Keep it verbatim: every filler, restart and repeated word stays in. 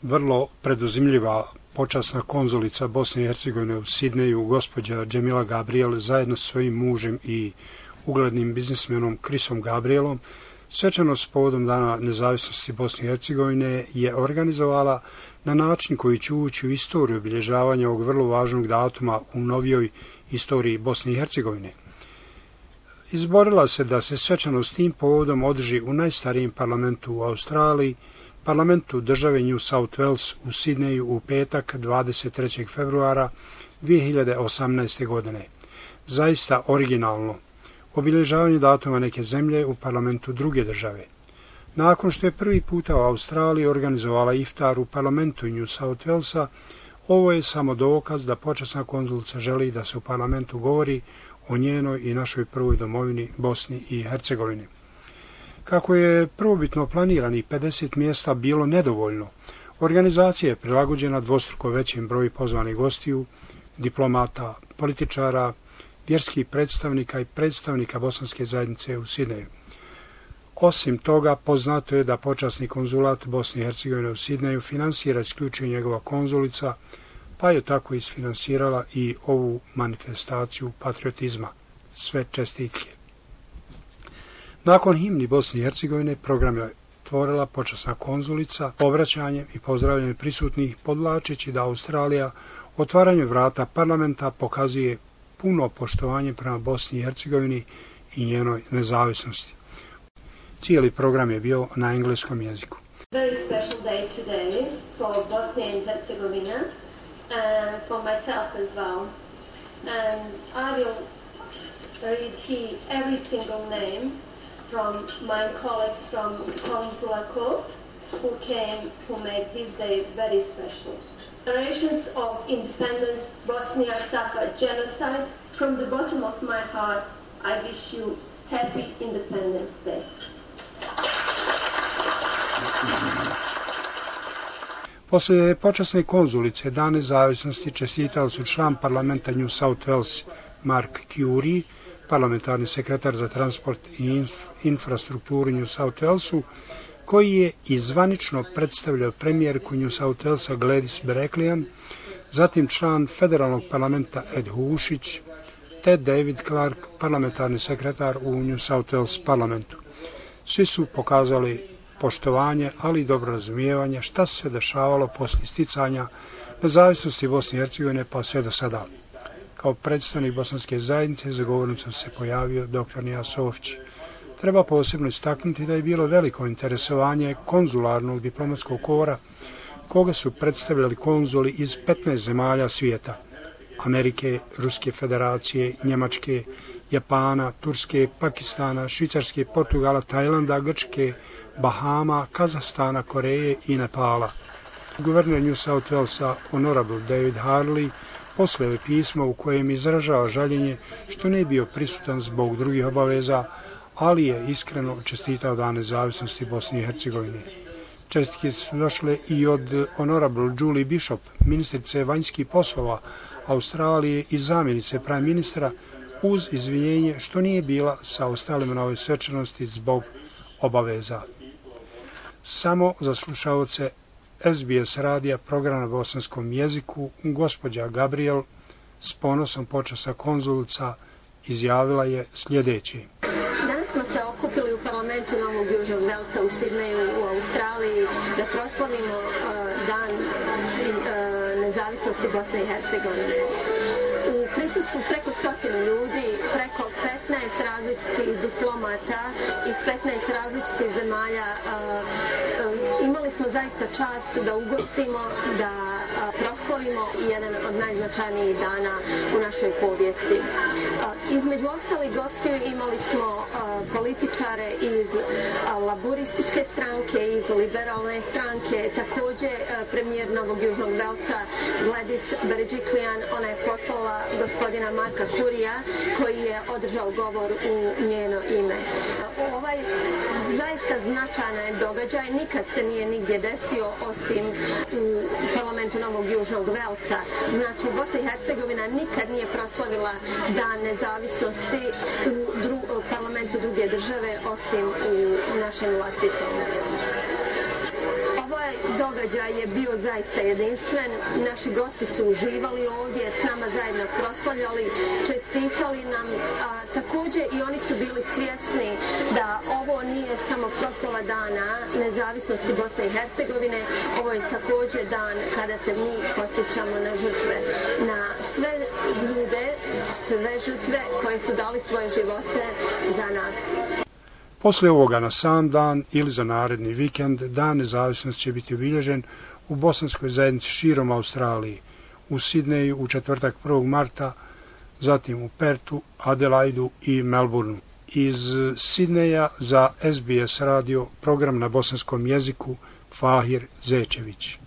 vrlo preduzimljiva počasna konzulica Bosne i Hercegovine u Sidneju, gospođa Džemila Gabriel, zajedno sa svojim mužem i uglednim biznismenom Krisom Gabrielom, svečanost povodom Dana nezavisnosti Bosne i Hercegovine je organizovala na način koji će ući u istoriju obilježavanja ovog vrlo važnog datuma u novijoj istoriji Bosne i Hercegovine. Izborila se da se svečanost tim povodom održi u najstarijem parlamentu u Australiji, parlamentu države New South Wales u Sidneju u petak dvadeset trećeg februara dvije hiljade osamnaeste. godine. Zaista originalno obilježavanje datuma neke zemlje u parlamentu druge države. Nakon što je prvi puta u Australiji organizovala iftar u parlamentu New South Walesa, ovo je samo dokaz da počasna konzulica želi da se u parlamentu govori o njenoj i našoj prvoj domovini Bosni i Hercegovini. Kako je prvobitno planiranih pedeset mjesta bilo nedovoljno, organizacija je prilagođena dvostruko većem broju pozvanih gostiju, diplomata, političara, vjerskih predstavnika i predstavnika bosanske zajednice u Sidneju. Osim toga, poznato je da počasni konzulat Bosne i Hercegovine u Sidneju finansira isključivo njegova konzulica, pa je tako isfinansirala i ovu manifestaciju patriotizma. Sve čestitke. Nakon himni Bosne i Hercegovine program je otvorila počasna konzulica obraćanjem i pozdravljanjem prisutnih, podvlačeći da Australija otvaranjem vrata parlamenta pokazuje puno poštovanje prema Bosni i Hercegovini i njenoj nezavisnosti. Cijeli program je bio na engleskom jeziku. Very special day today for Bosnia and Herzegovina and for myself as well. And I will read here every single name from my colleagues from Consular Corp who came to make this day very special. Narrations of independence, Bosnia suffered genocide. From the bottom of my heart, I wish you happy Independence Day. Poslije počasne konzulice Dan nezavisnosti čestitali su član parlamenta New South Wales Mark Curry, parlamentarni sekretar za transport i inf infrastrukturu New South Walesu, koji je izvanično predstavljao premijerku New South Walesa Gladys Berejiklian, zatim član federalnog parlamenta Ed Hušić, te David Clark, parlamentarni sekretar u New South Wales parlamentu. Svi su pokazali poštovanje, ali i dobro razumijevanje šta se dešavalo poslije isticanja nezavisnosti Bosne i Hercegovine pa sve do sada. Kao predstavnik bosanske zajednice za govornicom se pojavio doktor Nija Sofić. Treba posebno istaknuti da je bilo veliko interesovanje konzularnog diplomatskog kora, koga su predstavljali konzuli iz petnaest zemalja svijeta: Amerike, Ruske federacije, Njemačke, Japana, Turske, Pakistana, Švicarske, Portugala, Tajlanda, Grčke, Bahama, Kazahstana, Koreje i Nepala. Guverner New South Walesa Honorable David Harley poslao je pismo u kojem izražava žaljenje što ne bio prisutan zbog drugih obaveza, ali je iskreno čestitao Dan nezavisnosti Bosne i Hercegovine. Čestitke su došle i od Honorable Julie Bishop, ministrice vanjskih poslova Australije i zamjenice prime ministra, uz izvinjenje što nije bila sa ostalima na ovoj svečanosti zbog obaveza. Samo za slušaoce S B S radija program na bosanskom jeziku, gospođa Gabriel s ponosom počasa konzulica izjavila je sljedeće. Danas smo se okupili u parlamentu Novog Južnog Velsa u Sidneju u Australiji da proslavimo uh, dan uh, nezavisnosti Bosne i Hercegovine. U prisustvu preko stotinu ljudi, preko petnaest različitih diplomata iz petnaest različitih zemalja, uh, uh, imali smo zaista čast da ugostimo, da uh, proslavimo jedan od najznačajnijih dana u našoj povijesti. Uh, između ostalih gostiju imali smo uh, političare iz uh, laburističke stranke, iz liberalne stranke, također uh, premijer Novog Južnog Velsa Gladys Berejiklian, ona je poslala gospodina Marka Currya koji je održao govor u njeno ime. Ovaj zaista značajan događaj nikad se nije nigdje desio osim u parlamentu Novog Južnog Velsa. Znači, Bosna i Hercegovina nikad nije proslavila Dan nezavisnosti u dru parlamentu druge države osim u našem vlastitom. Ovaj događaj događaj je bio zaista jedinstven. Naši gosti su uživali ovdje, s nama zajedno proslavljali, čestitali nam. A, također i oni su bili svjesni da ovo nije samo proslava dana nezavisnosti Bosne i Hercegovine, ovo je također dan kada se mi podsjećamo na žrtve, na sve ljude, sve žrtve koje su dali svoje živote za nas. Poslije ovoga na sam dan ili za naredni vikend, Dan nezavisnosti će biti obilježen u bosanskoj zajednici širom Australiji, u Sidneju u četvrtak prvog marta, zatim u Pertu, Adelaidu i Melbourneu. Iz Sidneja za S B S radio program na bosanskom jeziku Fahir Zečević.